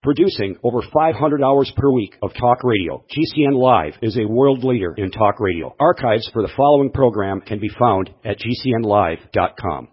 Producing over 500 hours per week of talk radio, GCN Live is a world leader in talk radio. Archives for the following program can be found at GCNlive.com.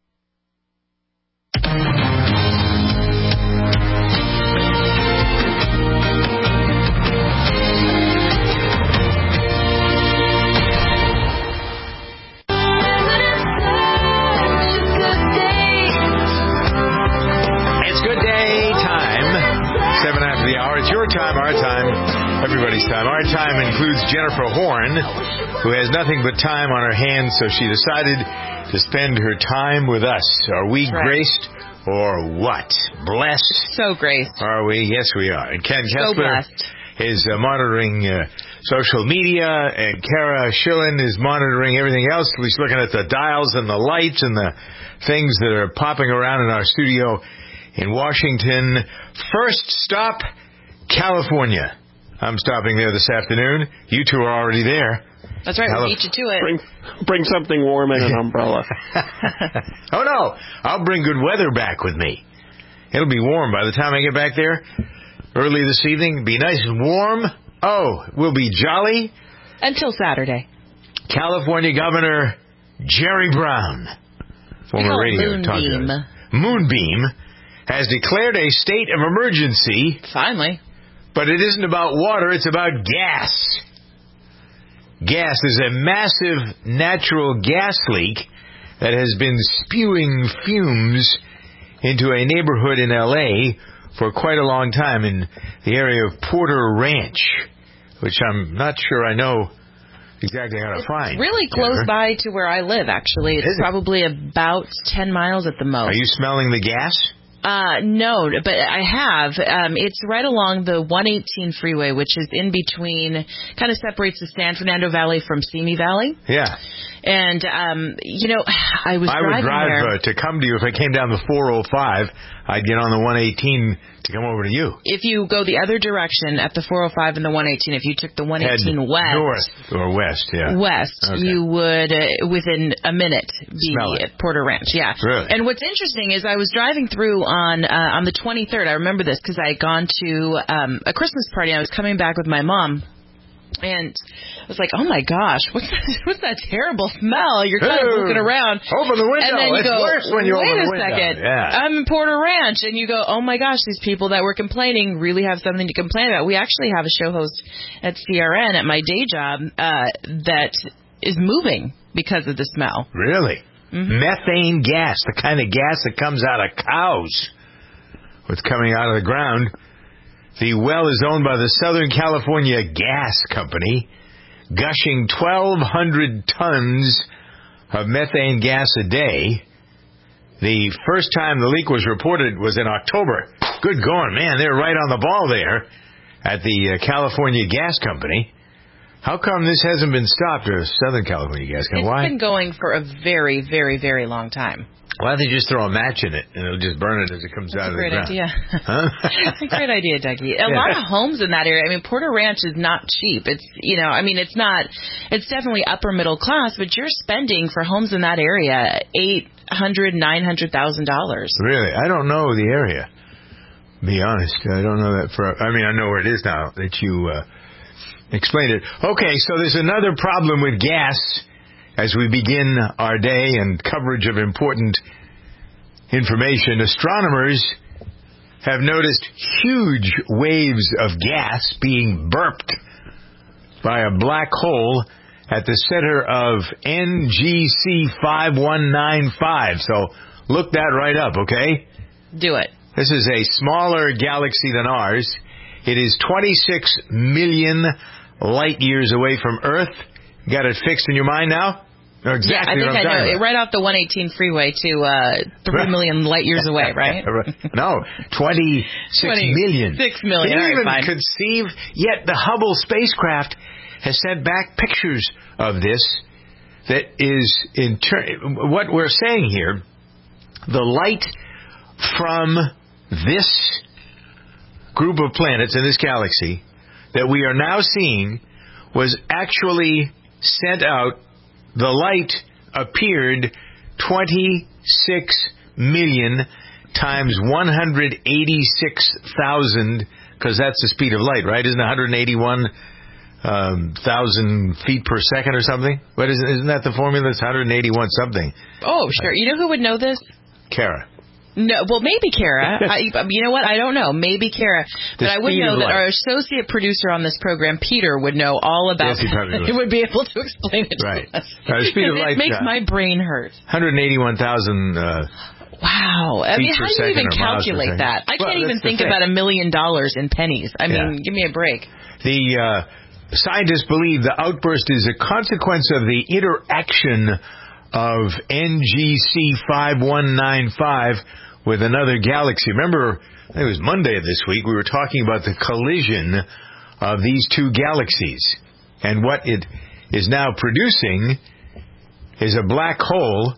It's your time, our time, everybody's time. Our time includes Jennifer Horn, who has nothing but time on her hands, so she decided to spend her time with us. Are we graced or what? Blessed? So graced. Are we? Yes, we are. And Ken so Kessler is monitoring social media, and Kara Schillen is monitoring everything else. She's looking at the dials and the lights and the things that are popping around in our studio in Washington. First stop, California. I'm stopping there this afternoon. You two are already there. That's right. We'll beat you to it. Bring something warm and an umbrella. Oh, no. I'll bring good weather back with me. It'll be warm by the time I get back there early this evening. Be nice and warm. Oh, we'll be jolly. Until Saturday. California Governor Jerry Brown, former radio talker, Moonbeam, has declared a state of emergency. Finally. But it isn't about water, it's about gas. Gas is a massive natural gas leak that has been spewing fumes into a neighborhood in L.A. for quite a long time in the area of Porter Ranch, which I'm not sure I know exactly how to find. Really close by to where I live, actually. It's probably about 10 miles at the most. Are you smelling the gas? No, but I have. It's right along the 118 freeway, which is in between, kind of separates the San Fernando Valley from Simi Valley. Yeah. And, I would drive to come to you. If I came down the 405, I'd get on the 118 to come over to you. If you go the other direction at the 405 and the 118, if you took the 118 west. North or west, yeah. West, okay. You would, within a minute, be at Porter Ranch, yeah. Really? And what's interesting is I was driving through on the 23rd. I remember this because I had gone to a Christmas party. I was coming back with my mom. And I was like, oh, my gosh, what's that terrible smell? You're kind of looking around. Open the window. And then you it's go, worse when you open the window. Wait a second. Yeah. I'm in Porter Ranch. And you go, oh, my gosh, these people that were complaining really have something to complain about. We actually have a show host at CRN at my day job that is moving because of the smell. Really? Mm-hmm. Methane gas, the kind of gas that comes out of cows. What's coming out of the ground. The well is owned by the Southern California Gas Company, gushing 1,200 tons of methane gas a day. The first time the leak was reported was in October. Good going, man. They're right on the ball there at the California Gas Company. How come this hasn't been stopped at Southern California Gas Company? It's been going for a very, very, very long time. Why don't they just throw a match in it and it'll just burn it as it comes out of the ground? That's a great idea. Huh? That's a great idea, Dougie. A lot of homes in that area. I mean, Porter Ranch is not cheap. It's, it's definitely upper middle class, but you're spending for homes in that area $800,000, $900,000. Really? I don't know the area. Be honest. I don't know that I know where it is now that you explained it. Okay, so there's another problem with gas. As we begin our day and coverage of important information, astronomers have noticed huge waves of gas being burped by a black hole at the center of NGC 5195. So look that right up, okay? Do it. This is a smaller galaxy than ours. It is 26 million light years away from Earth. Got it fixed in your mind now? Exactly. Yeah, I think I know. Right off the 118 freeway to 3 million light years away, right? No, 26 million. 6 million. Can you even conceive? Yet the Hubble spacecraft has sent back pictures of this. That is, what we're saying here, the light from this group of planets in this galaxy that we are now seeing was actually sent out. The light appeared 26 million times 186,000, because that's the speed of light, right? Isn't it 181,000 feet per second or something? What is it? Isn't that the formula? It's 181 something. Oh, sure. You know who would know this? Kara. No, well, maybe Kara. You know what? I don't know. Maybe Kara. But I would know that our associate producer on this program, Peter, would know all about yes, he probably would. He would be able to explain it right. to us. The speed of light. It makes my brain hurt. 181,000 wow. I mean, how do you even calculate that? I can't even think about $1 million in pennies. I mean, give me a break. The scientists believe the outburst is a consequence of the interaction of NGC 5195 with another galaxy. Remember, I think it was Monday of this week, we were talking about the collision of these two galaxies. And what it is now producing is a black hole.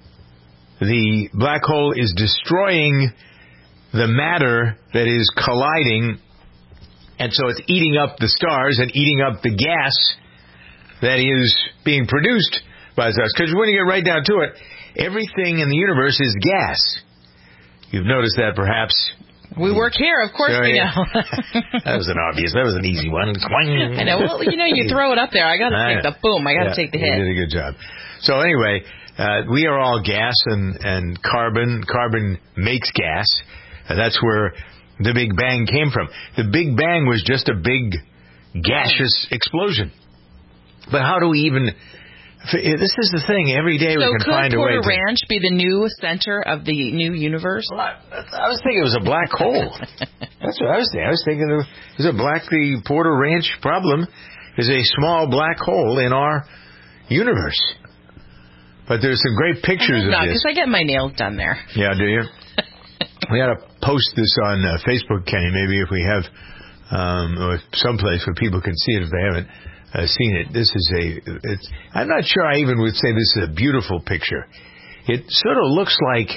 The black hole is destroying the matter that is colliding, and so it's eating up the stars and eating up the gas that is being produced by the stars. Because when you get right down to it, everything in the universe is gas. You've noticed that, perhaps. We work here, of course we know. That was an easy one. I know. Well, you throw it up there. I got to take the boom. I got to take the hit. You did a good job. So anyway, we are all gas and carbon. Carbon makes gas. That's where the Big Bang came from. The Big Bang was just a big gaseous explosion. But how do we even... This is the thing. Every day we can find a way to... So could Porter Ranch be the new center of the new universe? Well, I was thinking it was a black hole. That's what I was thinking. I was thinking the Porter Ranch problem is a small black hole in our universe. But there's some great pictures of this. Because I get my nails done there. Yeah, do you? We ought to post this on Facebook, Kenny, maybe if we have or someplace where people can see it if they haven't seen it. This is I'm not sure I even would say this is a beautiful picture. It sort of looks like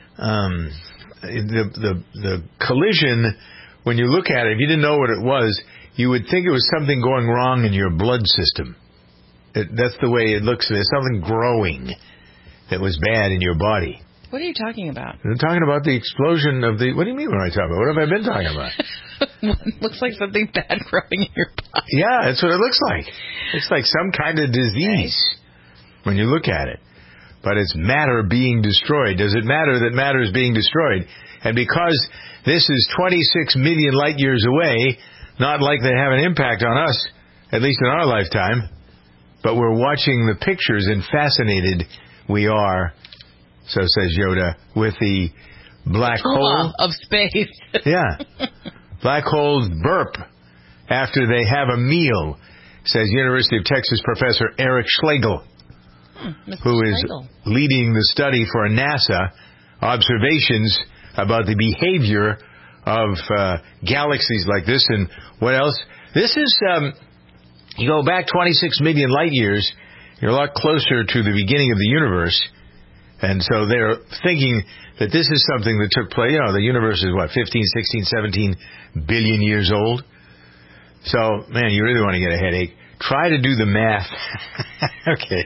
the collision, when you look at it, if you didn't know what it was, you would think it was something going wrong in your blood system. That's the way it looks. There's something growing that was bad in your body. What are you talking about? I'm talking about the explosion of the... What do you mean what am I talking about? What have I been talking about? Looks like something bad growing in your body. Yeah, that's what it looks like. It's like some kind of disease when you look at it. But it's matter being destroyed. Does it matter that matter is being destroyed? And because this is 26 million light years away, not likely to have an impact on us, at least in our lifetime, but we're watching the pictures and fascinated we are, so says Yoda, with the black hole of space. Yeah. Black holes burp after they have a meal, says University of Texas professor Eric Schlegel, who is leading the study for NASA, observations about the behavior of galaxies like this. And what else? This is, you go back 26 million light years, you're a lot closer to the beginning of the universe. And so they're thinking that this is something that took place. You know, the universe is, 15, 16, 17 billion years old? So, man, you really want to get a headache. Try to do the math. Okay.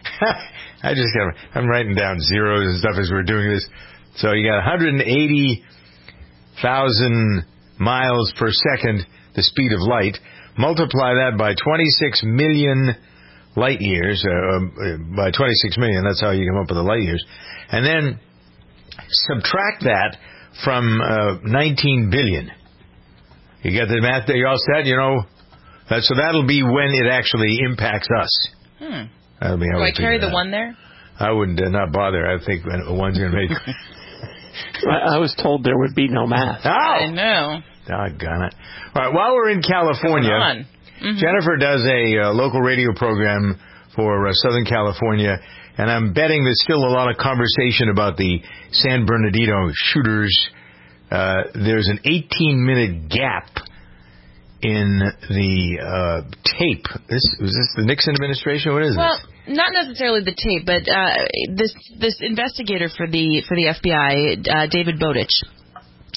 I'm writing down zeros and stuff as we're doing this. So you got 180,000 miles per second, the speed of light. Multiply that by 26 million light years, by 26 million, that's how you come up with the light years. And then subtract that from 19 billion. You got the math there, you all set? So that'll be when it actually impacts us. That'll be how Do I carry the one there? I would not bother. I think one's going to make... I was told there would be no math. Oh! I know. Doggone it. All right, while we're in California... Jennifer does a local radio program for Southern California, and I'm betting there's still a lot of conversation about the San Bernardino shooters. There's an 18-minute gap in the tape. Was this the Nixon administration? What is this? Well, not necessarily the tape, but this investigator for the FBI, David Bowditch,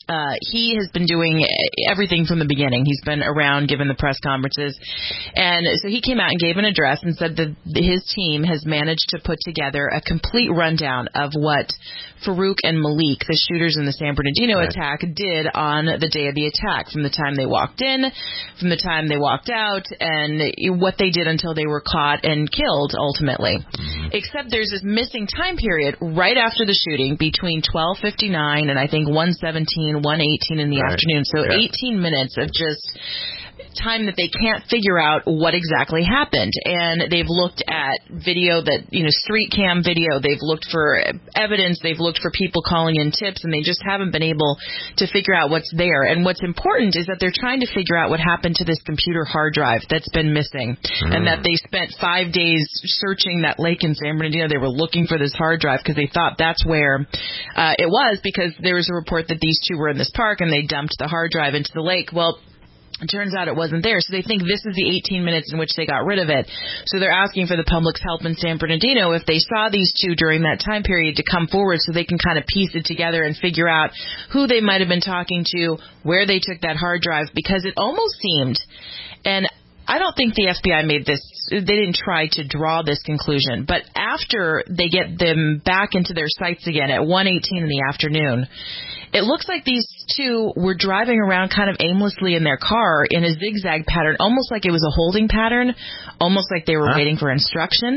he has been doing everything from the beginning. He's been around giving the press conferences. And so he came out and gave an address and said that his team has managed to put together a complete rundown of what Farouk and Malik, the shooters in the San Bernardino attack, did on the day of the attack, from the time they walked in, from the time they walked out, and what they did until they were caught and killed, ultimately. Except there's this missing time period right after the shooting between 12:59 and I think 1:17, 1:18 in the afternoon. So 18 minutes of just time that they can't figure out what exactly happened. And they've looked at video that, street cam video. They've looked for evidence. They've looked for people calling in tips, and they just haven't been able to figure out what's there. And what's important is that they're trying to figure out what happened to this computer hard drive that's been missing, and that they spent 5 days searching that lake in San Bernardino. They were looking for this hard drive because they thought that's where it was, because there was a report that these two were in this park and they dumped the hard drive into the lake. Well, it turns out it wasn't there, so they think this is the 18 minutes in which they got rid of it. So they're asking for the public's help in San Bernardino if they saw these two during that time period to come forward so they can kind of piece it together and figure out who they might have been talking to, where they took that hard drive, because it almost seemed, and I don't think the FBI made this, they didn't try to draw this conclusion, but after they get them back into their sights again at 1:18 in the afternoon, it looks like these two were driving around kind of aimlessly in their car in a zigzag pattern, almost like it was a holding pattern, almost like they were waiting for instruction.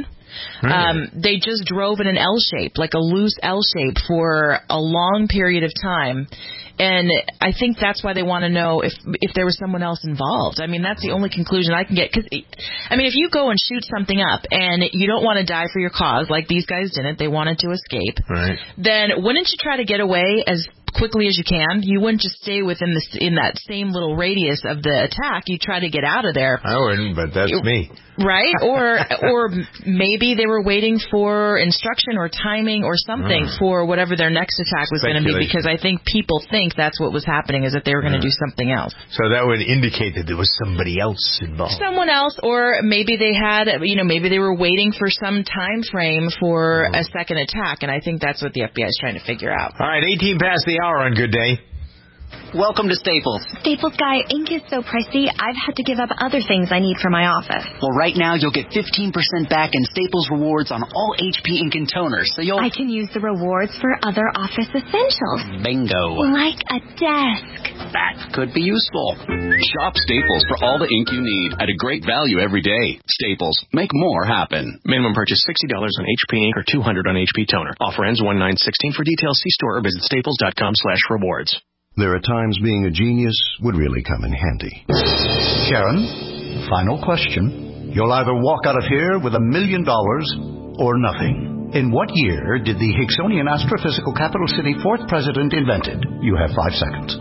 They just drove in an L shape, like a loose L shape, for a long period of time. And I think that's why they want to know if there was someone else involved. I mean, that's the only conclusion I can get. Because, I mean, if you go and shoot something up and you don't want to die for your cause, like these guys didn't, they wanted to escape, then wouldn't you try to get away as quickly as you can? You wouldn't just stay within in that same little radius of the attack. You try to get out of there. I wouldn't, but that's me. Right? Or maybe they were waiting for instruction or timing or something for whatever their next attack was going to be, because I think people think that's what was happening, is that they were going to do something else. So that would indicate that there was somebody else involved. Someone else, or maybe they had, maybe they were waiting for some time frame for a second attack, and I think that's what the FBI is trying to figure out. All right, 18 past the hour on Good Day. Welcome to Staples. Staples guy, ink is so pricey, I've had to give up other things I need for my office. Well, right now you'll get 15% back in Staples rewards on all HP ink and toners, so I can use the rewards for other office essentials. Bingo. Like a desk. That could be useful. Shop Staples for all the ink you need at a great value every day. Staples. Make more happen. Minimum purchase $60 on HP ink or $200 on HP toner. Offer ends 1/9/16. For details, see store or visit staples.com/rewards. There are times being a genius would really come in handy. Sharon, final question. You'll either walk out of here with $1 million or nothing. In what year did the Hicksonian Astrophysical Capital City 4th president invented? You have 5 seconds.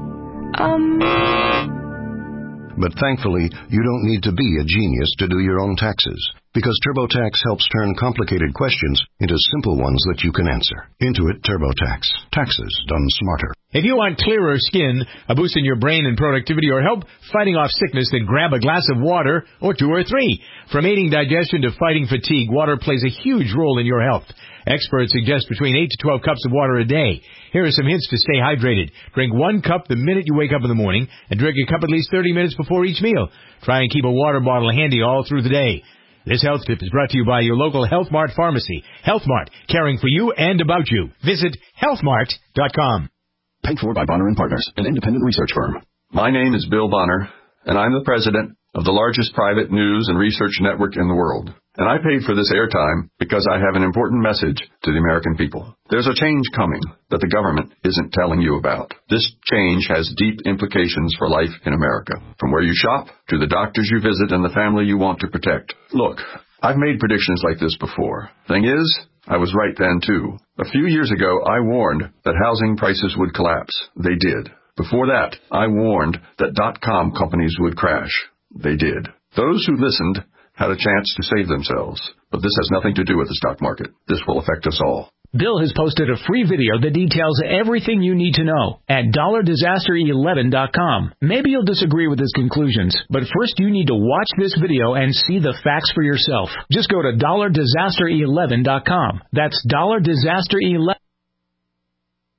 But thankfully, you don't need to be a genius to do your own taxes, because TurboTax helps turn complicated questions into simple ones that you can answer. Intuit TurboTax. Taxes done smarter. If you want clearer skin, a boost in your brain and productivity, or help fighting off sickness, then grab a glass of water, or 2 or 3. From aiding digestion to fighting fatigue, water plays a huge role in your health. Experts suggest between 8 to 12 cups of water a day. Here are some hints to stay hydrated. Drink 1 cup the minute you wake up in the morning, and drink a cup at least 30 minutes before each meal. Try and keep a water bottle handy all through the day. This health tip is brought to you by your local Health Mart pharmacy. Health Mart, caring for you and about you. Visit healthmart.com. Paid for by Bonner & Partners, an independent research firm. My name is Bill Bonner, and I'm the president of the largest private news and research network in the world. And I paid for this airtime because I have an important message to the American people. There's a change coming that the government isn't telling you about. This change has deep implications for life in America, from where you shop to the doctors you visit and the family you want to protect. Look, I've made predictions like this before. Thing is, I was right then, too. A few years ago, I warned that housing prices would collapse. They did. Before that, I warned that .com companies would crash. They did. Those who listened had a chance to save themselves. But this has nothing to do with the stock market. This will affect us all. Bill has posted a free video that details everything you need to know at $disaster11.com. Maybe you'll disagree with his conclusions, but first you need to watch this video and see the facts for yourself. Just go to $disaster11.com. That's $disaster11.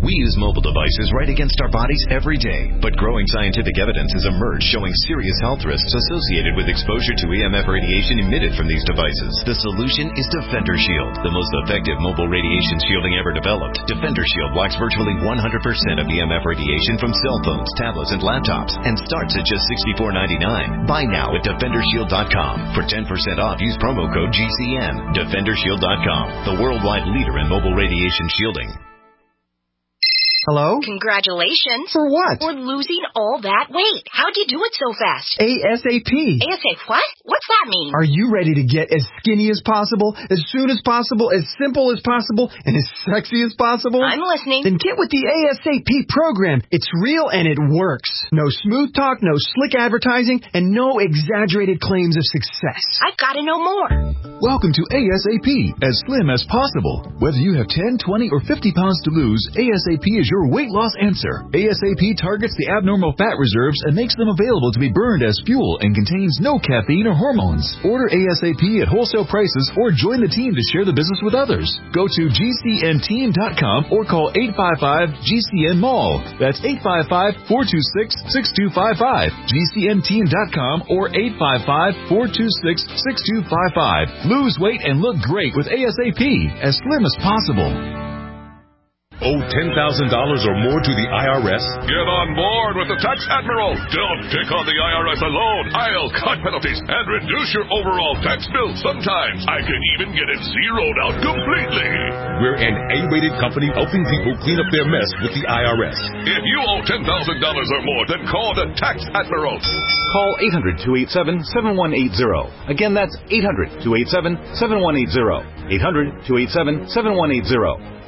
We use mobile devices right against our bodies every day, but growing scientific evidence has emerged showing serious health risks associated with exposure to EMF radiation emitted from these devices. The solution is Defender Shield, the most effective mobile radiation shielding ever developed. Defender Shield blocks virtually 100% of EMF radiation from cell phones, tablets, and laptops, and starts at just $64.99. Buy now at DefenderShield.com. For 10% off, use promo code GCN. DefenderShield.com, the worldwide leader in mobile radiation shielding. Hello? Congratulations. For what? For losing all that weight. How'd you do it so fast? ASAP. ASAP what? What's that mean? Are you ready to get as skinny as possible, as soon as possible, as simple as possible, and as sexy as possible? I'm listening. Then get with the ASAP program. It's real and it works. No smooth talk, no slick advertising, and no exaggerated claims of success. I've got to know more. Welcome to ASAP, as slim as possible. Whether you have 10, 20, or 50 pounds to lose, ASAP is your weight loss answer. ASAP targets the abnormal fat reserves and makes them available to be burned as fuel and contains no caffeine or hormones. Order ASAP at wholesale prices or join the team to share the business with others. Go to GCNteam.com or call 855-GCN-MALL. That's 855-426-6255. GCNteam.com or 855-426-6255. Lose weight and look great with ASAP, as slim as possible. Owe $10,000 or more to the IRS? Get on board with the Tax Admiral. Don't take on the IRS alone. I'll cut penalties and reduce your overall tax bill. Sometimes I can even get it zeroed out completely. We're an A-rated company helping people clean up their mess with the IRS. If you owe $10,000 or more, then call the Tax Admiral. Call 800-287-7180. Again, that's 800-287-7180. 800-287-7180.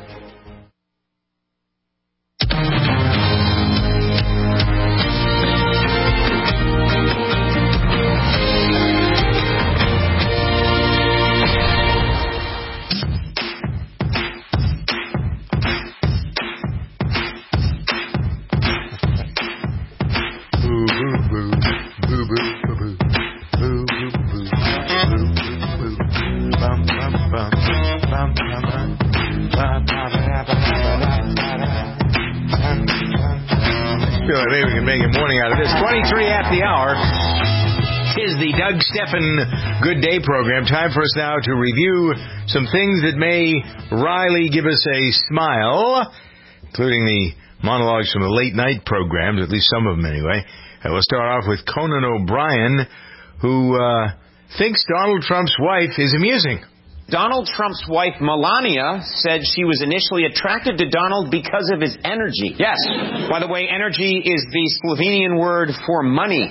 Maybe we can make a morning out of this. 23 at the hour is the Doug Stephan Good Day program. Time for us now to review some things that may wryly give us a smile, including the monologues from the late night programs, at least some of them anyway. We'll start off with Conan O'Brien, who thinks Donald Trump's wife is amusing. Donald Trump's wife, Melania, said she was initially attracted to Donald because of his energy. Yes. By the way, energy is the Slovenian word for money.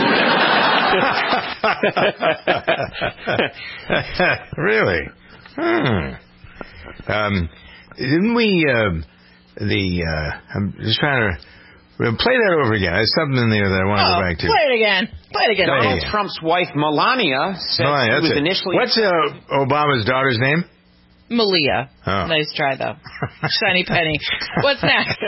Really? Didn't we, I'm just trying to play that over again. There's something in there that I want to go back to. Play it again. Donald Trump's wife, Melania, said she was initially... What's Obama's daughter's name? Malia. Oh. Nice try, though. Shiny penny. What's next?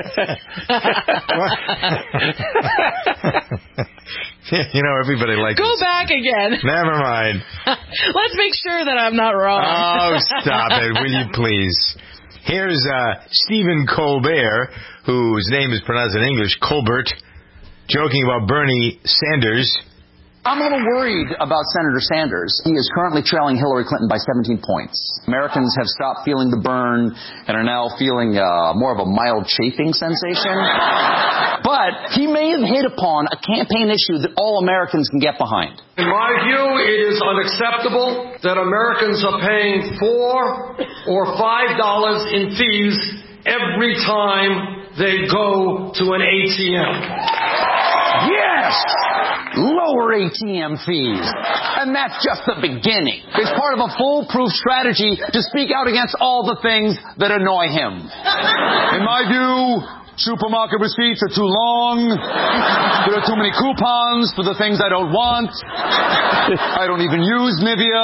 You know, everybody likes Go back again. Never mind. Let's make sure that I'm not wrong. Oh, stop it, will you please? Here's Stephen Colbert, whose name is pronounced in English, Colbert, joking about Bernie Sanders. I'm a little worried about Senator Sanders. He is currently trailing Hillary Clinton by 17 points. Americans have stopped feeling the burn and are now feeling more of a mild chafing sensation. But he may have hit upon a campaign issue that all Americans can get behind. In my view, it is unacceptable that Americans are paying $4 or $5 in fees every time they go to an ATM. Yes! Lower ATM fees. And that's just the beginning. It's part of a foolproof strategy to speak out against all the things that annoy him. In my view, supermarket receipts are too long. There are too many coupons for the things I don't want. I don't even use Nivea.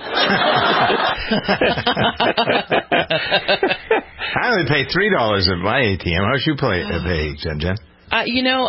I only pay $3 at my ATM. How should you pay, Jen? I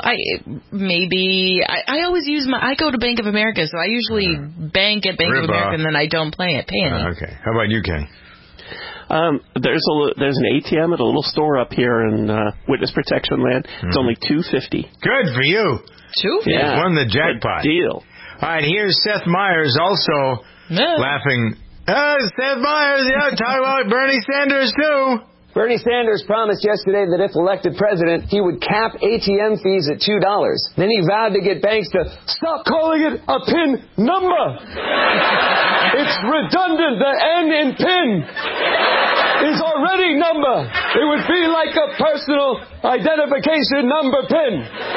always use I go to Bank of America, so I usually bank at Bank of America and then I don't pay any. Okay. How about you, Ken? There's an ATM at a little store up here in Witness Protection Land. It's only $2.50. Good for you. $2.50? Yeah. Won the jackpot. Good deal. All right, here's Seth Meyers also laughing. Seth Meyers, talk about Bernie Sanders, too. Bernie Sanders promised yesterday that if elected president, he would cap ATM fees at $2. Then he vowed to get banks to stop calling it a PIN number. It's redundant. The N in PIN is already number. It would be like a personal identification number PIN.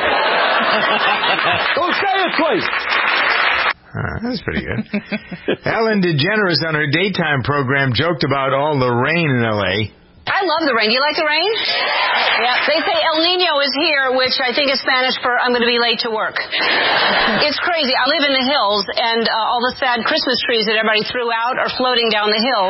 Don't say it twice. That's pretty good. Ellen DeGeneres on her daytime program joked about all the rain in L.A. I love the rain. Do you like the rain? Yeah. They say El Nino is here, which I think is Spanish for I'm going to be late to work. It's crazy. I live in the hills, and all the sad Christmas trees that everybody threw out are floating down the hill.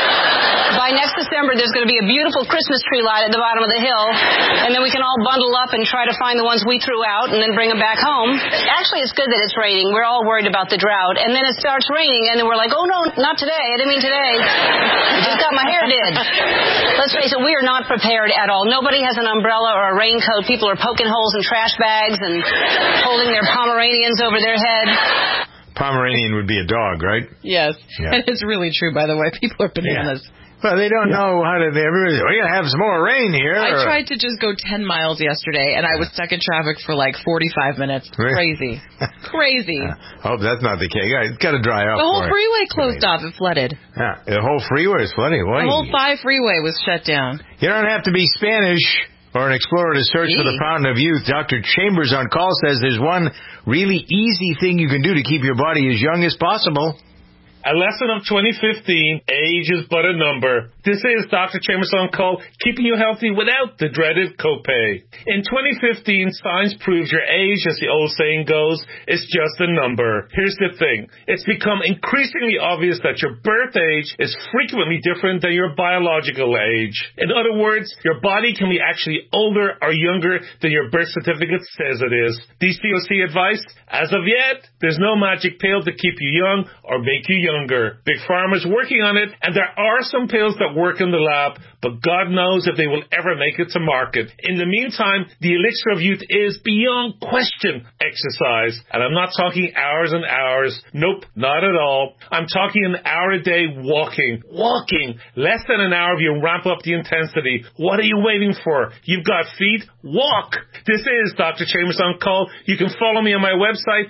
By next December, there's going to be a beautiful Christmas tree light at the bottom of the hill, and then we can all bundle up and try to find the ones we threw out and then bring them back home. Actually, it's good that it's raining. We're all worried about the drought, and then it starts raining, and then we're like, oh, no, not today. I didn't mean today. I just got my hair did. Let's face it, we are not prepared at all. Nobody has an umbrella or a raincoat. People are poking holes in trash bags and holding their Pomeranians over their head. Pomeranian would be a dog, right? Yes. Yeah. And it's really true, by the way. People are bananas. Yeah. Well, they don't know how to... Everybody's, we're going to have some more rain here. I tried to just go 10 miles yesterday, and I was stuck in traffic for like 45 minutes. Crazy. Crazy. Hope that's not the case. It's got to dry up. The whole freeway closed off. It flooded. Yeah, the whole freeway is flooding. The whole 5 freeway was shut down. You don't have to be Spanish or an explorer to search for the fountain of youth. Dr. Chambers on call says there's one really easy thing you can do to keep your body as young as possible. A lesson of 2015, age is but a number. This is Dr. Chambers on call, keeping you healthy without the dreaded copay. In 2015, science proves your age, as the old saying goes, is just a number. Here's the thing. It's become increasingly obvious that your birth age is frequently different than your biological age. In other words, your body can be actually older or younger than your birth certificate says it is. DCOC advice? As of yet, there's no magic pill to keep you young or make you younger. Big Pharma's working on it, and there are some pills that work in the lab, but God knows if they will ever make it to market. In the meantime, the elixir of youth is beyond question exercise. And I'm not talking hours and hours. Nope, not at all. I'm talking an hour a day walking. Walking. Less than an hour if you ramp up the intensity. What are you waiting for? You've got feet? Walk. This is Dr. Chambers on Call. You can follow me on my website,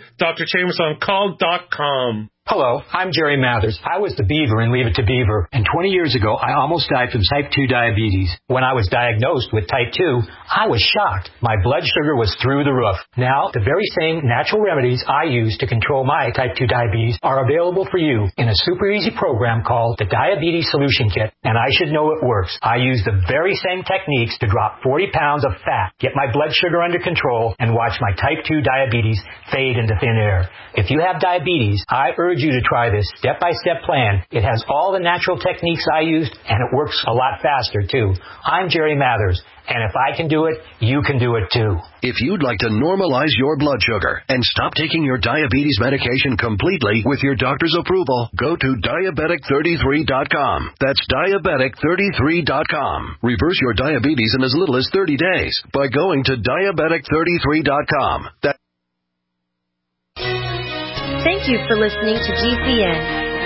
drchambersoncall.com. Hello, I'm Jerry Mathers. I was the Beaver in Leave It to Beaver, and 20 years ago, I almost died from type 2 diabetes. When I was diagnosed with type 2, I was shocked. My blood sugar was through the roof. Now, the very same natural remedies I use to control my type 2 diabetes are available for you in a super easy program called the Diabetes Solution Kit, and I should know it works. I use the very same techniques to drop 40 pounds of fat, get my blood sugar under control, and watch my type 2 diabetes fade into thin air. If you have diabetes, I urge you to try this step-by-step plan. It has all the natural techniques I used, and it works a lot faster, too. I'm Jerry Mathers, and if I can do it, you can do it, too. If you'd like to normalize your blood sugar and stop taking your diabetes medication completely with your doctor's approval, go to Diabetic33.com. That's Diabetic33.com. Reverse your diabetes in as little as 30 days by going to Diabetic33.com. Thank you for listening to GCN.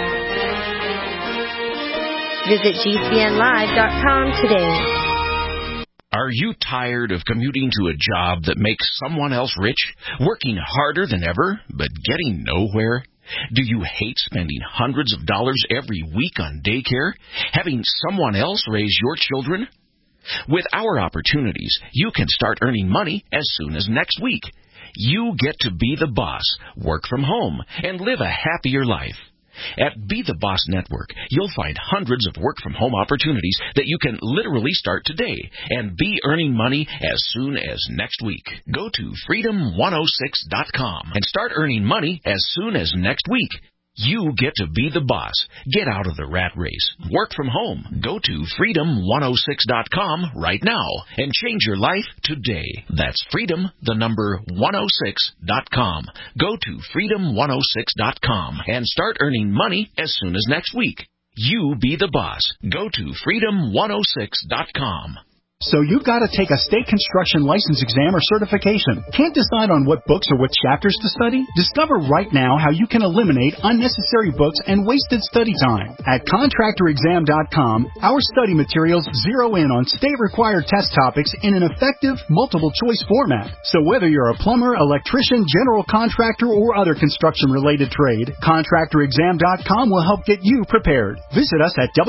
Visit GCNlive.com today. Are you tired of commuting to a job that makes someone else rich, working harder than ever, but getting nowhere? Do you hate spending hundreds of dollars every week on daycare, having someone else raise your children? With our opportunities, you can start earning money as soon as next week. You get to be the boss, work from home, and live a happier life. At Be the Boss Network, you'll find hundreds of work-from-home opportunities that you can literally start today and be earning money as soon as next week. Go to Freedom106.com and start earning money as soon as next week. You get to be the boss. Get out of the rat race. Work from home. Go to Freedom106.com right now and change your life today. That's Freedom106.com. Go to Freedom106.com and start earning money as soon as next week. You be the boss. Go to freedom106.com. So you've got to take a state construction license exam or certification. Can't decide on what books or what chapters to study? Discover right now how you can eliminate unnecessary books and wasted study time. At contractorexam.com, our study materials zero in on state-required test topics in an effective, multiple-choice format. So whether you're a plumber, electrician, general contractor, or other construction-related trade, contractorexam.com will help get you prepared. Visit us at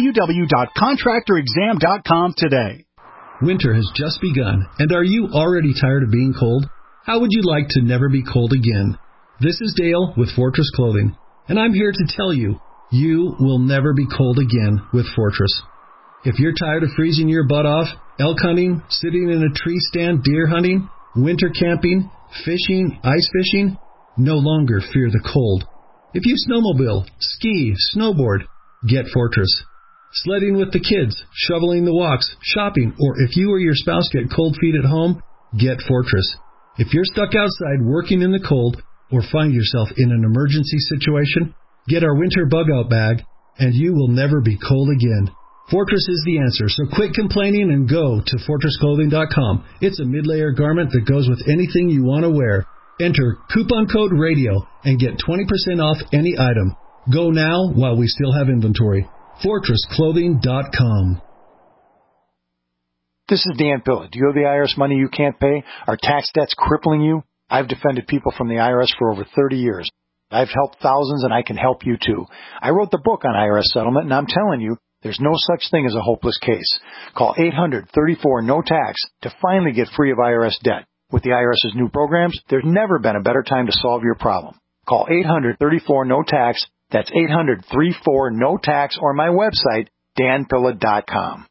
www.contractorexam.com today. Winter has just begun, and are you already tired of being cold? How would you like to never be cold again? This is Dale with Fortress Clothing, and I'm here to tell you, you will never be cold again with Fortress. If you're tired of freezing your butt off, elk hunting, sitting in a tree stand, deer hunting, winter camping, fishing, ice fishing, no longer fear the cold. If you snowmobile, ski, snowboard, get Fortress. Sledding with the kids, shoveling the walks, shopping, or if you or your spouse get cold feet at home, get Fortress. If you're stuck outside working in the cold or find yourself in an emergency situation, get our winter bug-out bag, and you will never be cold again. Fortress is the answer, so quit complaining and go to FortressClothing.com. It's a mid-layer garment that goes with anything you want to wear. Enter coupon code RADIO and get 20% off any item. Go now while we still have inventory. FortressClothing.com. This is Dan Pilla. Do you owe the IRS money you can't pay? Are tax debts crippling you? I've defended people from the IRS for over 30 years. I've helped thousands, and I can help you too. I wrote the book on IRS settlement, and I'm telling you, there's no such thing as a hopeless case. Call 800-34-NO-TAX to finally get free of IRS debt. With the IRS's new programs, there's never been a better time to solve your problem. Call 800-34-NO-TAX. That's 800-34-NO-TAX, or my website, danpilla.com.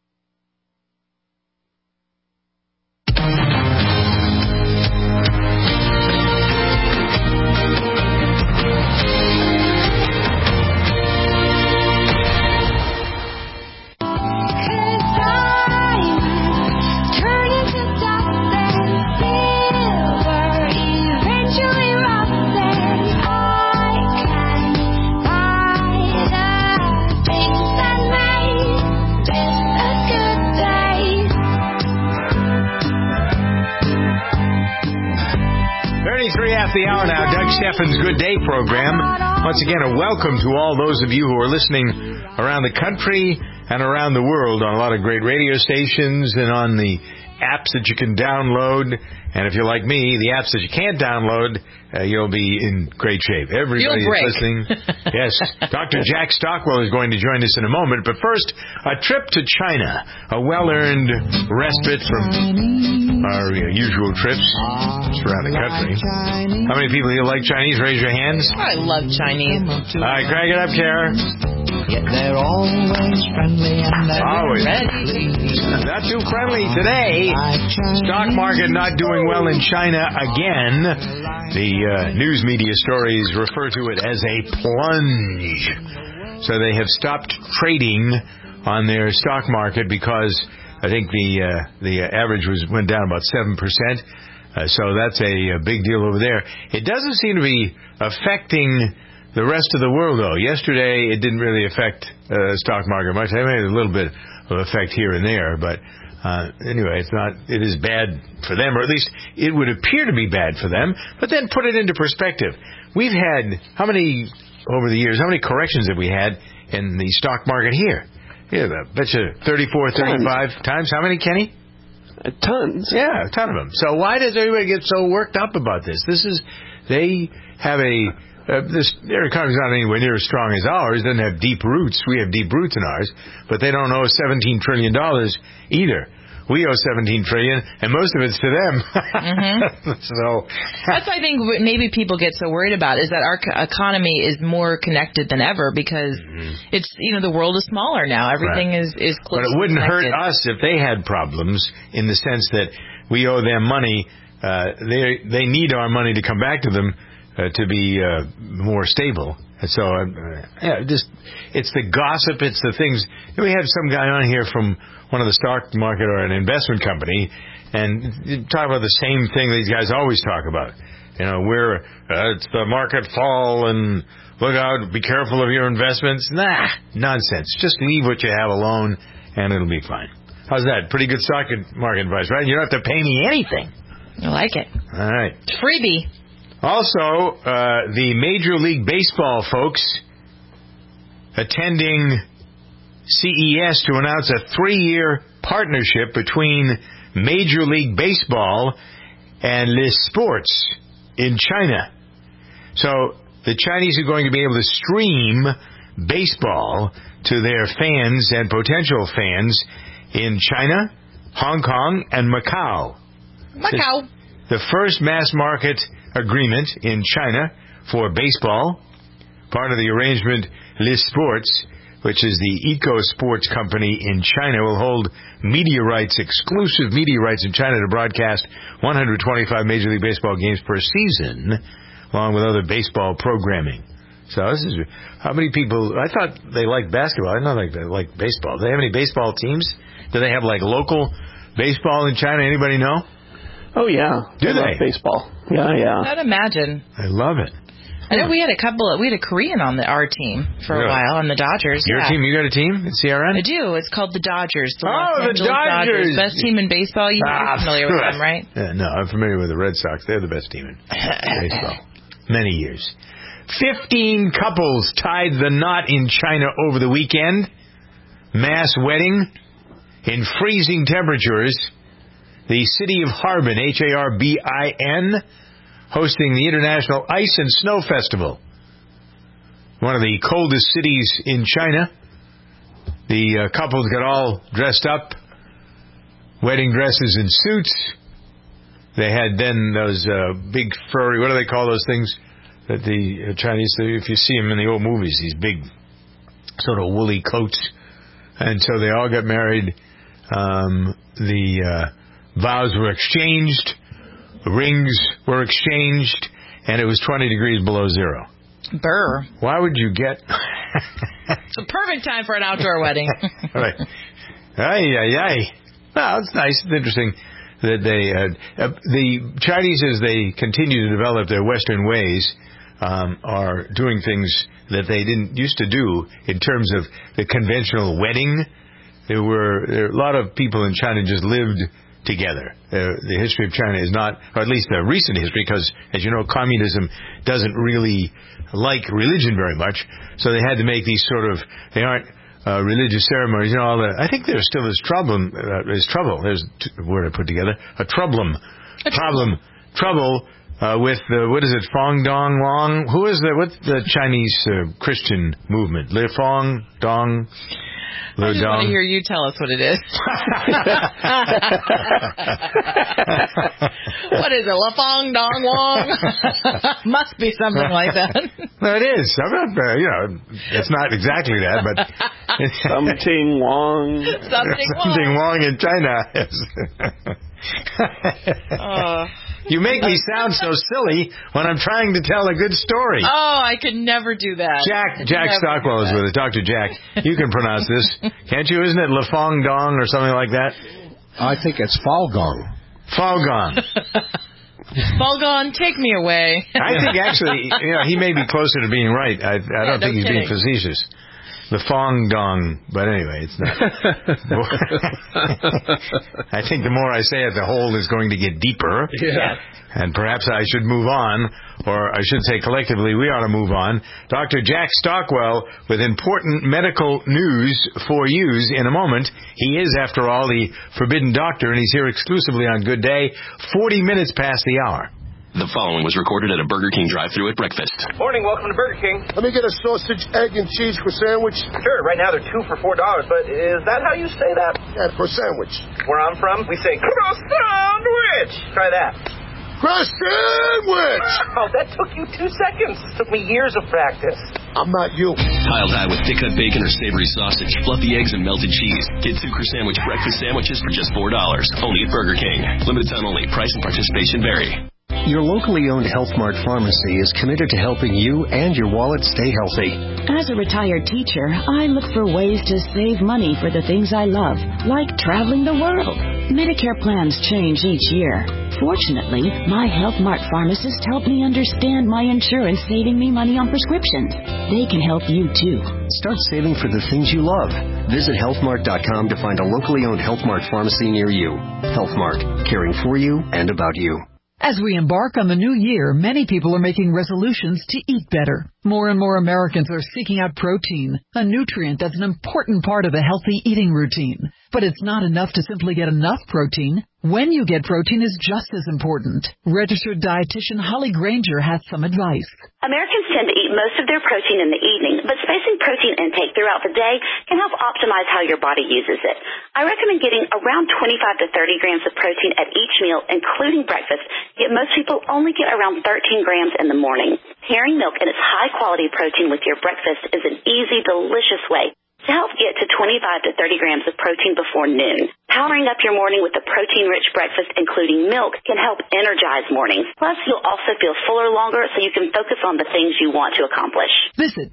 The hour now, Doug Steffen's Good Day program. Once again, a welcome to all those of you who are listening around the country and around the world on a lot of great radio stations and on the apps that you can download. And if you're like me, the apps that you can't download, you'll be in great shape. Everybody is listening. Yes. Dr. Jack Stockwell is going to join us in a moment. But first, a trip to China, a well-earned respite from our usual trips around the country. How many people here like Chinese? Raise your hands. I love Chinese. All right, crank it up, Kara. Yet they're always friendly and they're always ready. Not too friendly today. Stock market not doing well in China again. The news media stories refer to it as a plunge. So they have stopped trading on their stock market because I think the average went down about 7%. So that's a big deal over there. It doesn't seem to be affecting the rest of the world, though. Yesterday, it didn't really affect the stock market much. It made a little bit of effect here and there, but anyway, it is bad for them, or at least it would appear to be bad for them. But then put it into perspective. We've had, over the years, how many corrections have we had in the stock market here? Yeah, I bet you 34, 35 times. How many, Kenny? Tons. Yeah, a ton of them. So why does everybody get so worked up about this? They have their economy's not anywhere near as strong as ours. It doesn't have deep roots. We have deep roots in ours, but they don't owe $17 trillion either. We owe $17 trillion, and most of it's to them. Mm-hmm. So that's, I think, what maybe people get so worried about is that our economy is more connected than ever because it's, the world is smaller now. Everything is close. But it wouldn't connected. hurt us if they had problems in the sense that we owe them money. They need our money to come back to them to be more stable. And so, it's the gossip, it's the things. We had some guy on here from one of the stock market or an investment company, and talk about the same thing these guys always talk about. it's the market fall and look out, be careful of your investments. Nah, nonsense. Just leave what you have alone and it'll be fine. How's that? Pretty good stock market advice, right? You don't have to pay me anything. I like it. All right. Freebie. Also, the Major League Baseball folks attending CES to announce a 3-year partnership between Major League Baseball and Les Sports in China. So the Chinese are going to be able to stream baseball to their fans and potential fans in China, Hong Kong, and Macau. The first mass market agreement in China for baseball, part of the arrangement, Les Sports, which is the eco-sports company in China, will hold exclusive media rights in China to broadcast 125 Major League Baseball games per season, along with other baseball programming. So this is how many people. I thought they liked basketball. I didn't know they liked baseball. Do they have any baseball teams? Do they have local baseball in China? Anybody know? Oh yeah, do they love baseball? Yeah. I'd imagine. I love it. I know we had a Korean on our team for a while on the Dodgers. Your team? You got a team at CRN? I do. It's called the Dodgers. The Dodgers. Best team in baseball. You're familiar with them, right? No, I'm familiar with the Red Sox. They're the best team in baseball. Many years. 15 couples tied the knot in China over the weekend. Mass wedding in freezing temperatures. The city of Harbin, Harbin, hosting the International Ice and Snow Festival. One of the coldest cities in China. The couples got all dressed up, wedding dresses and suits. They had then those big furry, what do they call those things that the Chinese, if you see them in the old movies, these big sort of woolly coats. And so they all got married. The vows were exchanged. Rings were exchanged, and it was 20 degrees below zero. Brr. Why would you get... It's a perfect time for an outdoor wedding. Right. Ay. Well, it's nice. It's interesting that the Chinese, as they continue to develop their Western ways, are doing things that they didn't used to do in terms of the conventional wedding. There were a lot of people in China just lived together. The history of China is not, or at least the recent history, because, as you know, communism doesn't really like religion very much, so they had to make these sort of, they aren't religious ceremonies, all that. I think there still is trouble. There's a word I put together, trouble with what is it, Fong Dong Long? What's the Chinese Christian movement? Le Fong Dong. I just want to hear you tell us what it is. What is it? La Fong Dong Wong? Must be something like that. No, it is. I'm not, it's not exactly that, but something Wong. Something Wong in China. You make me sound so silly when I'm trying to tell a good story. Oh, I could never do that. Jack Stockwell is with us. Dr. Jack, you can pronounce this. Can't you? Isn't it La Fong Dong or something like that? I think it's Falgong. Falgong. Falgong, take me away. I think actually, he may be closer to being right. I don't think he's being facetious. The Fong Dong, but anyway, it's not. I think the more I say it, the hole is going to get deeper. Yeah. And perhaps I should move on, or I should say collectively we ought to move on. Dr. Jack Stockwell with important medical news for yous in a moment. He is, after all, the forbidden doctor, and he's here exclusively on Good Day, 40 minutes past the hour. The following was recorded at a Burger King drive-thru at breakfast. Morning, welcome to Burger King. Let me get a sausage, egg, and cheese for sandwich. Sure, right now they're 2 for $4, but is that how you say that? Yeah, for sandwich. Where I'm from, we say cross sandwich. Try that. Cross sandwich! Oh, that took you 2 seconds. It took me years of practice. I'm not you. Piled high with thick-cut bacon or savory sausage, fluffy eggs, and melted cheese. Get 2 for sandwich breakfast sandwiches for just $4. Only at Burger King. Limited time only. Price and participation vary. Your locally owned Health Mart Pharmacy is committed to helping you and your wallet stay healthy. As a retired teacher, I look for ways to save money for the things I love, like traveling the world. Medicare plans change each year. Fortunately, my Health Mart pharmacist helped me understand my insurance saving me money on prescriptions. They can help you, too. Start saving for the things you love. Visit healthmart.com to find a locally owned Health Mart pharmacy near you. Health Mart, caring for you and about you. As we embark on the new year, many people are making resolutions to eat better. More and more Americans are seeking out protein, a nutrient that's an important part of a healthy eating routine. But it's not enough to simply get enough protein. When you get protein is just as important. Registered dietitian Holly Granger has some advice. Americans tend to eat most of their protein in the evening, but spacing protein intake throughout the day can help optimize how your body uses it. I recommend getting around 25 to 30 grams of protein at each meal, including breakfast, yet most people only get around 13 grams in the morning. Pairing milk and its high-quality protein with your breakfast is an easy, delicious way to help get to 25 to 30 grams of protein before noon. Powering up your morning with a protein-rich breakfast, including milk, can help energize mornings. Plus, you'll also feel fuller longer so you can focus on the things you want to accomplish. Visit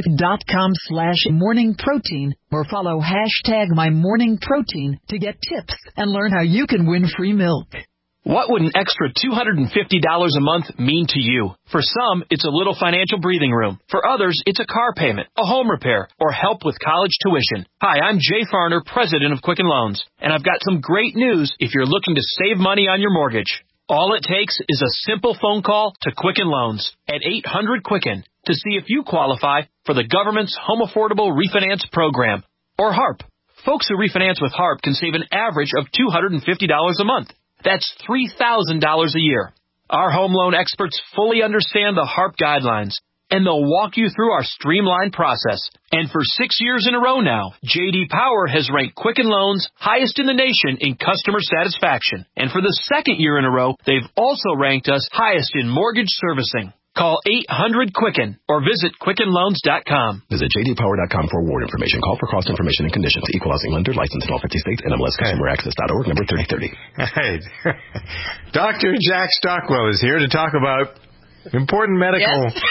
milklife.com/morningprotein or follow #MyMorningProtein to get tips and learn how you can win free milk. What would an extra $250 a month mean to you? For some, it's a little financial breathing room. For others, it's a car payment, a home repair, or help with college tuition. Hi, I'm Jay Farner, president of Quicken Loans, and I've got some great news if you're looking to save money on your mortgage. All it takes is a simple phone call to Quicken Loans at 800-QUICKEN to see if you qualify for the government's Home Affordable Refinance Program, or HARP. Folks who refinance with HARP can save an average of $250 a month. That's $3,000 a year. Our home loan experts fully understand the HARP guidelines, and they'll walk you through our streamlined process. And for 6 years in a row now, J.D. Power has ranked Quicken Loans highest in the nation in customer satisfaction. And for the second year in a row, they've also ranked us highest in mortgage servicing. Call 800-QUICKEN or visit QuickenLoans.com. Visit jdpower.com for award information. Call for cost information and conditions. Equal housing lender. Licensed in all 50 states. NMLSConsumerAccess.org. Number 3030. Right. Dr. Jack Stockwell is here to talk about important medical. Yes.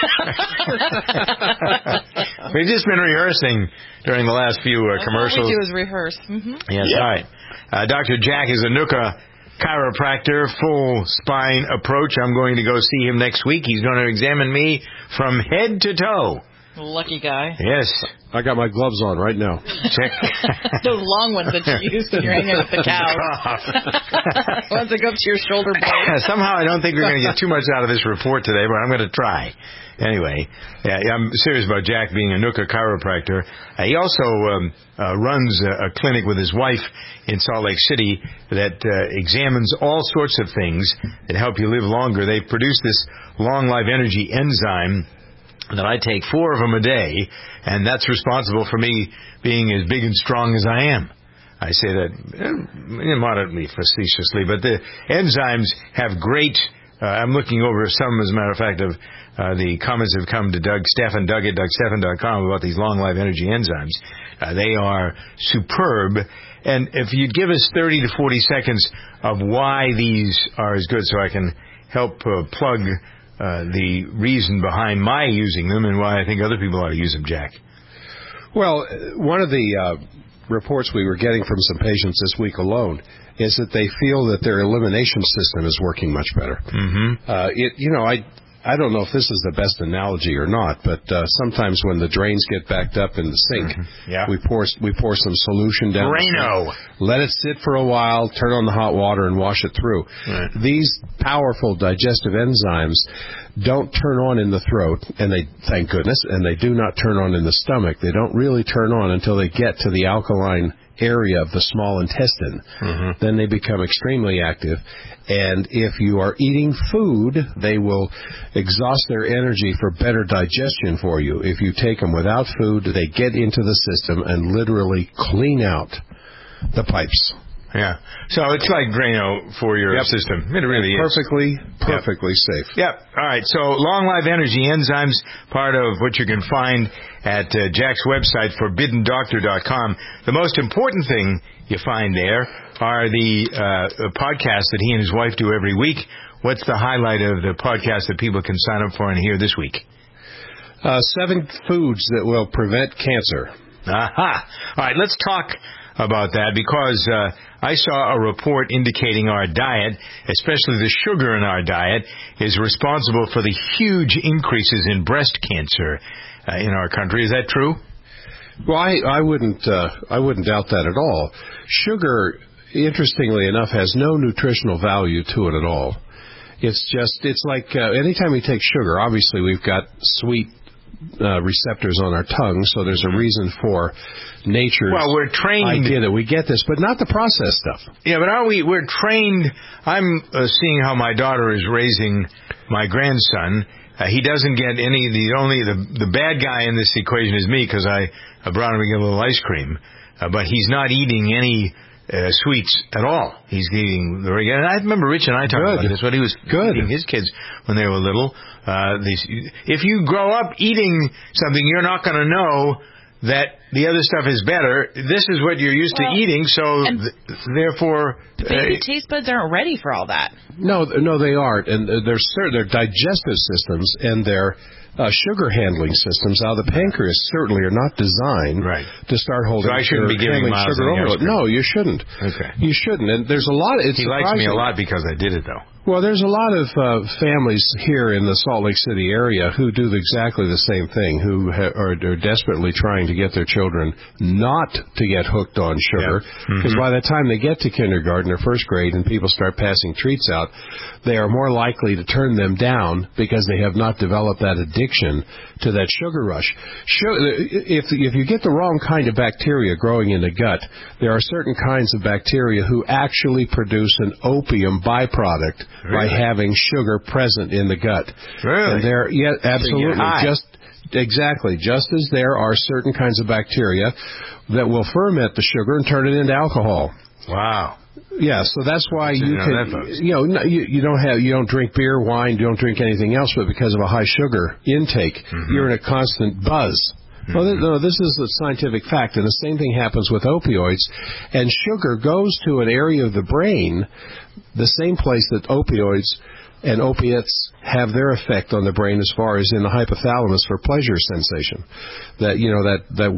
We've just been rehearsing during the last few commercials. All we do is rehearse. Mm-hmm. Yes, yep. All right. Dr. Jack is a NUCA chiropractor, full spine approach. I'm going to go see him next week. He's going to examine me from head to toe. Lucky guy. Yes. I got my gloves on right now. Check. Those long ones that you use when you're hanging with the cows. Ones that go up to your shoulder blade. Somehow I don't think we're going to get too much out of this report today, but I'm going to try. Anyway, I'm serious about Jack being a NUCA chiropractor. He also runs a clinic with his wife in Salt Lake City that examines all sorts of things that help you live longer. They've produced this Long Life Energy enzyme that I take 4 of them a day, and that's responsible for me being as big and strong as I am. I say that moderately facetiously, but the enzymes have great... I'm looking over some, as a matter of fact, of the comments have come to Doug Steffen, Doug at DougSteffen.com about these Long Life Energy enzymes. They are superb. And if you'd give us 30 to 40 seconds of why these are as good, so I can help plug the reason behind my using them and why I think other people ought to use them, Jack. Well, one of the reports we were getting from some patients this week alone is that they feel that their elimination system is working much better. Mm-hmm. I don't know if this is the best analogy or not, but sometimes when the drains get backed up in the sink, we pour some solution down the sink, let it sit for a while, turn on the hot water, and wash it through. Right. These powerful digestive enzymes don't turn on in the throat, and they, thank goodness, and they do not turn on in the stomach. They don't really turn on until they get to the alkaline area of the small intestine. Mm-hmm. Then they become extremely active, and if you are eating food, they will exhaust their energy for better digestion for you. If you take them without food, they get into the system and literally clean out the pipes. Yeah. So it's like Drano for your system. It really is. Perfectly safe. Yep. All right. So Long Life Energy enzymes, part of what you can find at Jack's website, ForbiddenDoctor.com. The most important thing you find there are the podcasts that he and his wife do every week. What's the highlight of the podcast that people can sign up for and hear this week? 7 foods that will prevent cancer. Aha. All right. Let's talk about that because I saw a report indicating our diet, especially the sugar in our diet, is responsible for the huge increases in breast cancer in our country. Is that true? Well, I wouldn't doubt that at all. Sugar, interestingly enough, has no nutritional value to it at all. It's like anytime we take sugar, obviously we've got sweet receptors on our tongue, so there's a reason for nature's we're trained idea that we get this, but not the processed stuff. Yeah, but we're trained. I'm seeing how my daughter is raising my grandson. He doesn't get any. The bad guy in this equation is me because I brought him to get a little ice cream, but he's not eating any sweets at all. He's eating the regular. And I remember Rich and I talked about this. What he was feeding his kids when they were little. If you grow up eating something, you're not going to know that the other stuff is better. This is what you're used to eating, so therefore... Baby taste buds aren't ready for all that. No, they aren't. And their digestive systems and their sugar handling systems out of the pancreas certainly are not designed to start holding sugar. So I shouldn't be giving Miles sugar overload. No, you shouldn't. Okay. You shouldn't. And there's a lot... He likes me a lot because I did it, though. Well, there's a lot of families here in the Salt Lake City area who do exactly the same thing, who are desperately trying to get their children not to get hooked on sugar, because by the time they get to kindergarten or first grade and people start passing treats out, they are more likely to turn them down because they have not developed that addiction to that sugar rush. If you get the wrong kind of bacteria growing in the gut, there are certain kinds of bacteria who actually produce an opium byproduct by having sugar present in the gut. Really? And absolutely. Just as there are certain kinds of bacteria that will ferment the sugar and turn it into alcohol. Wow. Yeah, so that's why you don't drink beer, wine, you don't drink anything else, but because of a high sugar intake, you're in a constant buzz. Well, no, this is a scientific fact, and the same thing happens with opioids. And sugar goes to an area of the brain, the same place that opioids and opiates have their effect on the brain as far as in the hypothalamus for pleasure sensation. That, that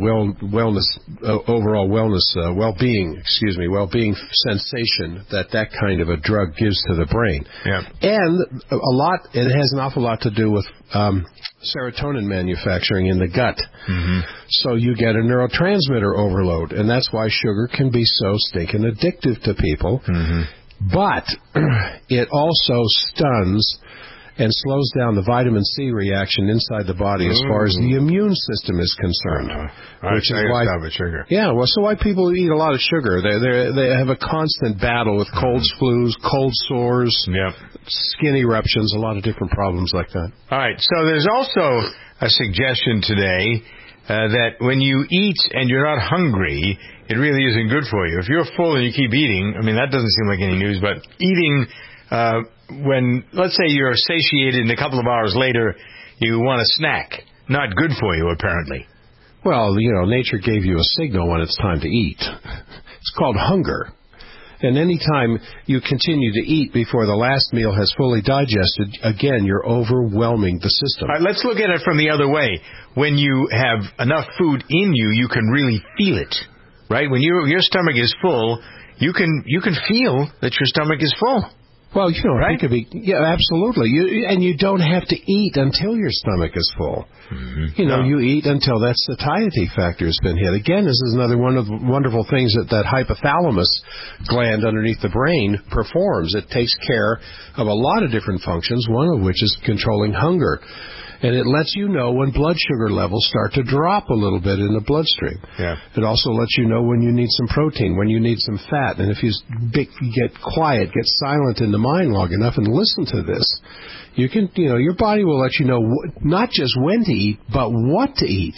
overall well-being sensation that kind of a drug gives to the brain. Yeah. And it has an awful lot to do with serotonin manufacturing in the gut. So you get a neurotransmitter overload, and that's why sugar can be so stinking addictive to people. But it also stuns and slows down the vitamin C reaction inside the body as far as the immune system is concerned. Which is why sugar. Yeah, well, so why people eat a lot of sugar. They have a constant battle with colds, flus, cold sores, skin eruptions, a lot of different problems like that. All right, so there's also a suggestion today that when you eat and you're not hungry, it really isn't good for you. If you're full and you keep eating, I mean, that doesn't seem like any news, but eating when, let's say you're satiated and a couple of hours later you want a snack, not good for you, apparently. Well, nature gave you a signal when it's time to eat. It's called hunger. And any time you continue to eat before the last meal has fully digested, again, you're overwhelming the system. All right, let's look at it from the other way. When you have enough food in you, you can really feel it, right? When your stomach is full, you can feel that your stomach is full. Well, right? It could be, absolutely. You don't have to eat until your stomach is full. You eat until that satiety factor has been hit. Again, this is another one of the wonderful things that hypothalamus gland underneath the brain performs. It takes care of a lot of different functions, one of which is controlling hunger. And it lets you know when blood sugar levels start to drop a little bit in the bloodstream. Yeah. It also lets you know when you need some protein, when you need some fat. And if you get quiet, get silent in the mind long enough and listen to this, you can, your body will let you know not just when to eat, but what to eat.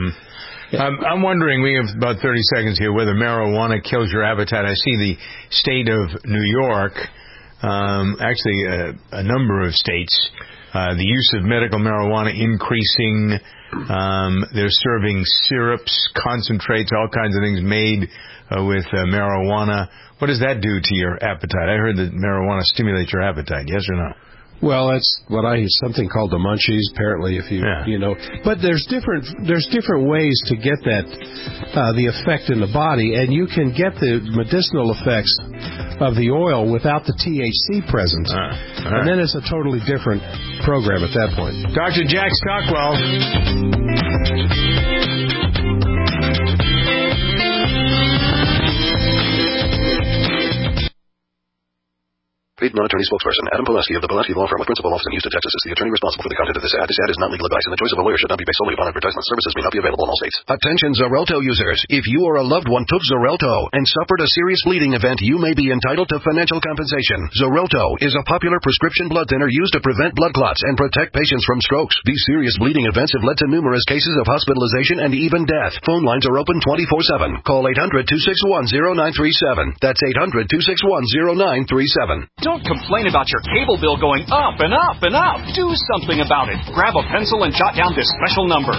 I'm wondering, we have about 30 seconds here, whether marijuana kills your appetite. I see the state of New York, actually a number of states, the use of medical marijuana increasing. They're serving syrups, concentrates, all kinds of things made with marijuana. What does that do to your appetite? I heard that marijuana stimulates your appetite, yes or no? Well, that's what something called the munchies. Apparently, if you know, but there's different ways to get that the effect in the body, and you can get the medicinal effects of the oil without the THC present, and then it's a totally different program at that point. Dr. Jack Stockwell. Paid non-attorney spokesperson Adam Pulaski of the Pulaski Law Firm with principal office in Houston, Texas, is the attorney responsible for the content of this ad. This ad is not legal advice, and the choice of a lawyer should not be based solely upon advertisement. Services may not be available in all states. Attention Xarelto users. If you or a loved one took Xarelto and suffered a serious bleeding event, you may be entitled to financial compensation. Xarelto is a popular prescription blood thinner used to prevent blood clots and protect patients from strokes. These serious bleeding events have led to numerous cases of hospitalization and even death. Phone lines are open 24/7. Call 800-261-0937. That's 800-261-0937. Don't complain about your cable bill going up and up and up. Do something about it. Grab a pencil and jot down this special number,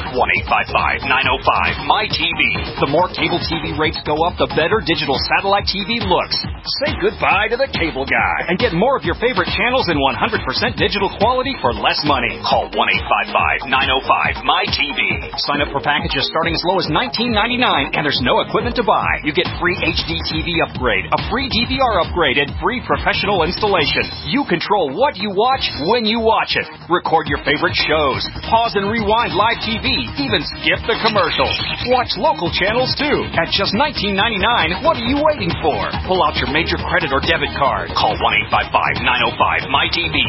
1-855-905-MY-TV. The more cable TV rates go up, the better digital satellite TV looks. Say goodbye to the cable guy and get more of your favorite channels in 100% digital quality for less money. Call 1-855-905-MY-TV. Sign up for packages starting as low as $19.99, and there's no equipment to buy. You get free HD TV upgrade, a free DVR upgrade, and free professional installation. You control what you watch when you watch it. Record your favorite shows. Pause and rewind live TV. Even skip the commercials. Watch local channels too. At just $19.99, what are you waiting for? Pull out your major credit or debit card. Call 1-855-905-MY-TV.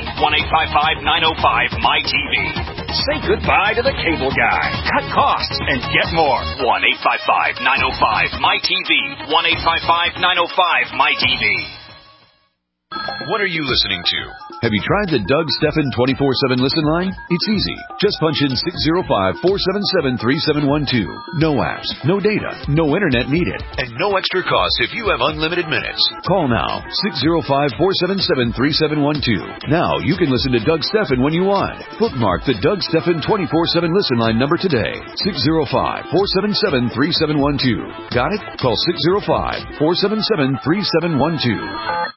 1-855-905-MY-TV. Say goodbye to the cable guy. Cut costs and get more. 1-855-905-MY-TV. 1-855-905-MY-TV. What are you listening to? Have you tried the Doug Stephan 24/7 listen line? It's easy. Just punch in 605-477-3712. No apps, no data, no internet needed, and no extra cost if you have unlimited minutes. Call now, 605-477-3712. Now you can listen to Doug Stephan when you want. Bookmark the Doug Stephan 24/7 listen line number today, 605-477-3712. Got it? Call 605-477-3712.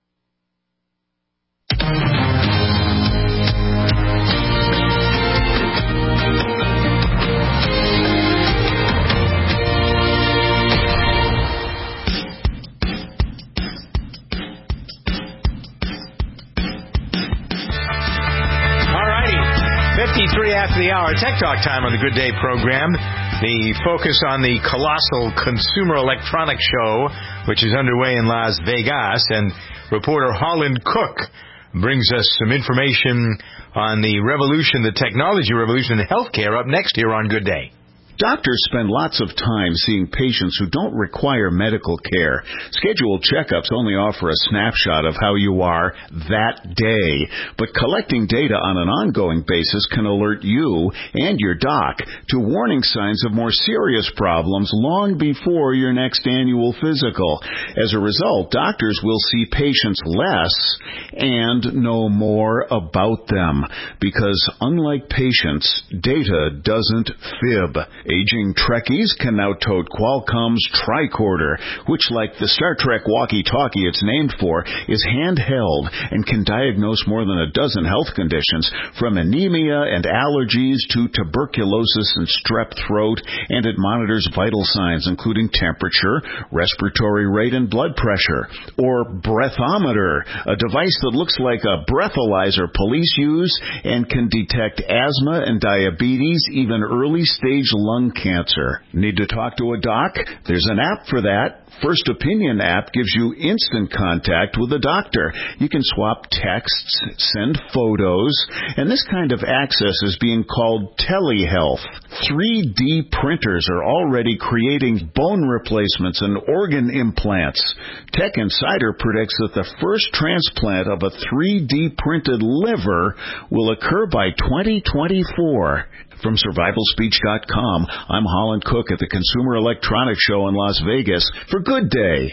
After the hour, Tech Talk time on the Good Day program. The focus on the colossal Consumer Electronics Show, which is underway in Las Vegas, and reporter Holland Cook brings us some information on the revolution, the technology revolution in healthcare, up next here on Good Day. Doctors spend lots of time seeing patients who don't require medical care. Scheduled checkups only offer a snapshot of how you are that day, but collecting data on an ongoing basis can alert you and your doc to warning signs of more serious problems long before your next annual physical. As a result, doctors will see patients less and know more about them, because unlike patients, data doesn't fib. Aging Trekkies can now tote Qualcomm's tricorder, which, like the Star Trek walkie-talkie it's named for, is handheld and can diagnose more than a dozen health conditions, from anemia and allergies to tuberculosis and strep throat, and it monitors vital signs including temperature, respiratory rate, and blood pressure. Or Breathometer, a device that looks like a breathalyzer police use and can detect asthma and diabetes, even early-stage lung cancer. Need to talk to a doc? There's an app for that. First Opinion app gives you instant contact with a doctor. You can swap texts, send photos, and this kind of access is being called telehealth. 3D printers are already creating bone replacements and organ implants. Tech Insider predicts that the first transplant of a 3D printed liver will occur by 2024. From SurvivalSpeech.com, I'm Holland Cook at the Consumer Electronics Show in Las Vegas for Good Day.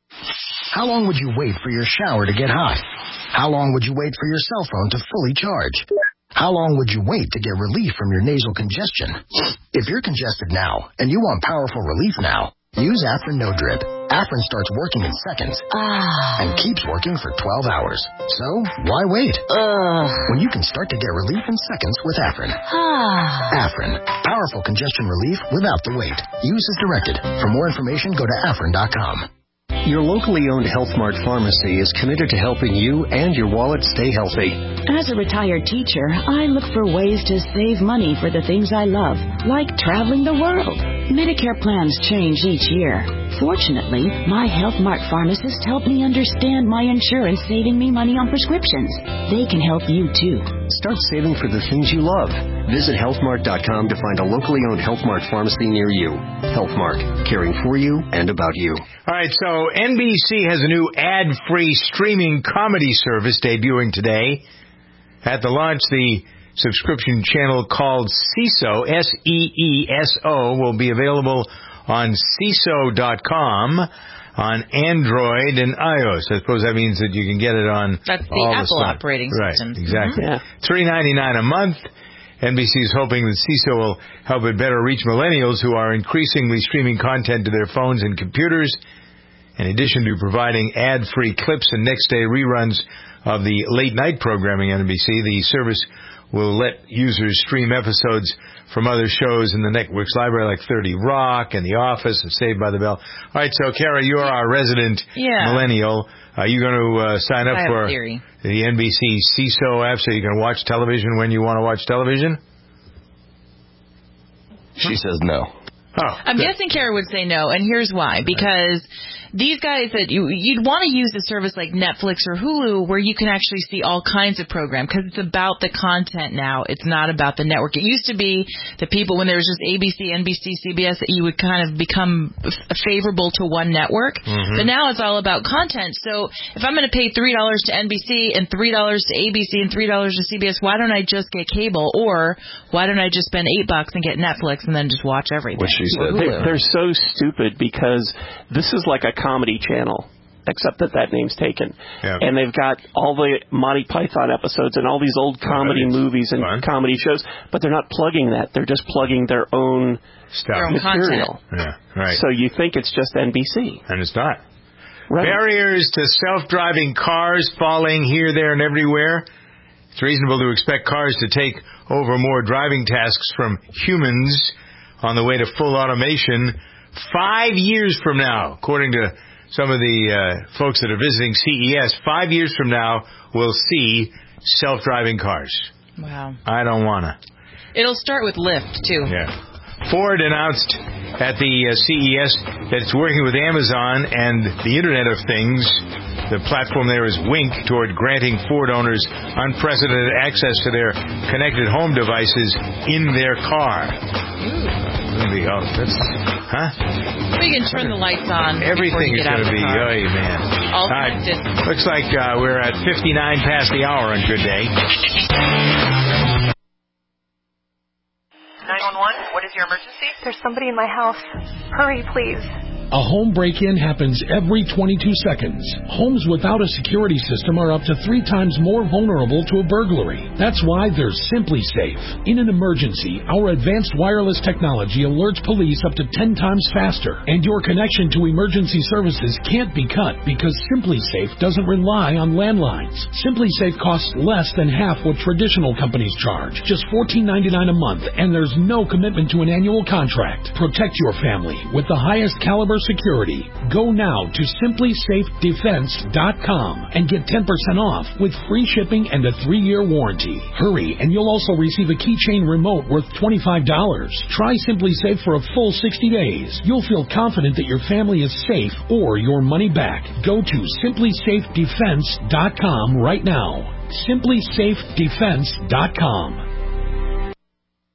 How long would you wait for your shower to get hot? How long would you wait for your cell phone to fully charge? How long would you wait to get relief from your nasal congestion? If you're congested now and you want powerful relief now, use Afrin No Drip. Afrin starts working in seconds and keeps working for 12 hours. So, why wait? When you can start to get relief in seconds with Afrin. Afrin, powerful congestion relief without the wait. Use as directed. For more information, go to Afrin.com. Your locally owned Health Mart pharmacy is committed to helping you and your wallet stay healthy. As a retired teacher, I look for ways to save money for the things I love, like traveling the world. Medicare plans change each year. Fortunately, my Health Mart pharmacist helped me understand my insurance saving me money on prescriptions. They can help you, too. Start saving for the things you love. Visit healthmart.com to find a locally owned Health Mart pharmacy near you. Health Mart, caring for you and about you. All right, so NBC has a new ad-free streaming comedy service debuting today. At the launch, the subscription channel called Seeso, S-E-E-S-O, will be available on Seeso.com on Android and iOS. I suppose that means that you can get it on That's the all Apple the stuff. operating system. Right, exactly. Mm-hmm. $3.99 a month. NBC is hoping that Seeso will help it better reach millennials who are increasingly streaming content to their phones and computers. In addition to providing ad-free clips and next-day reruns of the late-night programming on NBC, the service will let users stream episodes from other shows in the network's library like 30 Rock and The Office and Saved by the Bell. All right, so, Kara, you're our resident millennial. Are you going to sign up for the NBC Seeso app so you can watch television when you want to watch television? She says no. Oh, I'm guessing Kara would say no, and here's why. Because these guys that you'd want to use a service like Netflix or Hulu where you can actually see all kinds of programs because it's about the content now. It's not about the network. It used to be that people, when there was just ABC, NBC, CBS, that you would kind of become favorable to one network. Mm-hmm. But now it's all about content. So if I'm going to pay $3 to NBC and $3 to ABC and $3 to CBS, why don't I just get cable? Or why don't I just spend $8 and get Netflix and then just watch everything? They're so stupid because this is like a comedy channel, except that name's taken. Yeah. And they've got all the Monty Python episodes and all these old comedy movies and comedy shows, but they're not plugging that. They're just plugging their own material. Yeah, right. So you think it's just NBC. And it's not. Right. Barriers to self-driving cars falling here, there, and everywhere. It's reasonable to expect cars to take over more driving tasks from humans on the way to full automation 5 years from now. According to some of the folks that are visiting CES, 5 years from now, we'll see self-driving cars. Wow. I don't want to. It'll start with Lyft, too. Yeah. Ford announced at the CES that it's working with Amazon and the Internet of Things. The platform there is Wink toward granting Ford owners unprecedented access to their connected home devices in their car. We can turn the lights on. Everything is going to be, man. All connected. Looks like we're at 59 past the hour on Good Day. 911, what is your emergency? There's somebody in my house. Hurry, please. A home break-in happens every 22 seconds. Homes without a security system are up to 3 times more vulnerable to a burglary. That's why there's Simply Safe. In an emergency, our advanced wireless technology alerts police up to 10 times faster, and your connection to emergency services can't be cut because Simply Safe doesn't rely on landlines. Simply Safe costs less than half what traditional companies charge, just $14.99 a month, and there's no commitment to an annual contract. Protect your family with the highest caliber security. Go now to simplysafedefense.com and get 10% off with free shipping and a 3-year warranty. Hurry, and you'll also receive a keychain remote worth $25. Try Simply Safe for a full 60 days. You'll feel confident that your family is safe or your money back. Go to simplysafedefense.com right now. simplysafedefense.com.